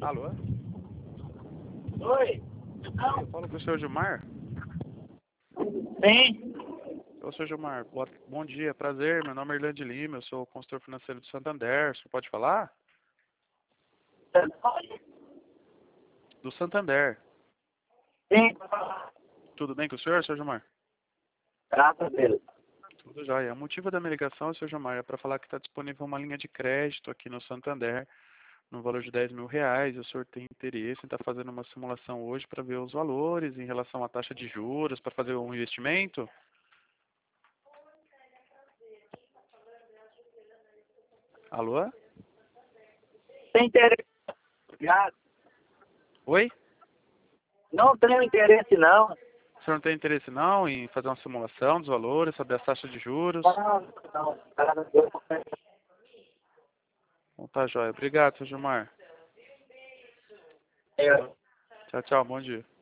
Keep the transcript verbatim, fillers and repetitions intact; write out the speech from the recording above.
Alô? Oi? Eu falo com o senhor Gilmar? Sim? Ô, senhor Gilmar, boa- bom dia, prazer. Meu nome é Irlande Lima, eu sou consultor financeiro do Santander. O senhor pode falar? Do Santander. Sim, Tudo bem com o senhor, senhor Gilmar? graças a Deus. Tudo jóia. O motivo da minha ligação, senhor Gilmar, é para falar que está disponível uma linha de crédito aqui no Santander, no valor de dez mil reais. O senhor tem interesse em estar fazendo uma simulação hoje para ver os valores em relação à taxa de juros, para fazer um investimento? Alô? Tem interesse? Obrigado. Oi? Não tenho interesse, não. O senhor não tem interesse não em fazer uma simulação dos valores, saber as taxas de juros? Não, não. Graças a Deus. Então tá, jóia. Obrigado, senhor Gilmar. Eu- Tchau, tchau. Bom dia.